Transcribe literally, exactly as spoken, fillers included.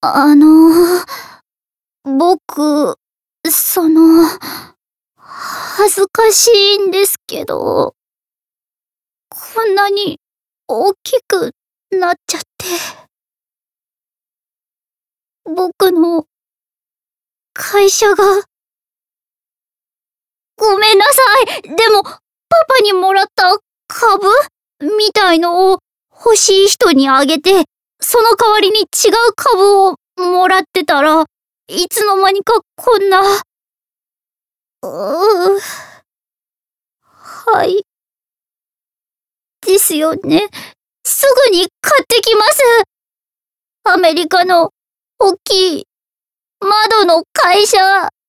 あの、僕、その、恥ずかしいんですけど、こんなに大きくなっちゃって。僕の会社が。ごめんなさい。でも、パパにもらった株みたいのを欲しい人にあげて、その代わりに違う株をもらってたら、いつの間にかこんな。うう。はい。ですよね。すぐに買ってきます。アメリカのおっきい窓の会社。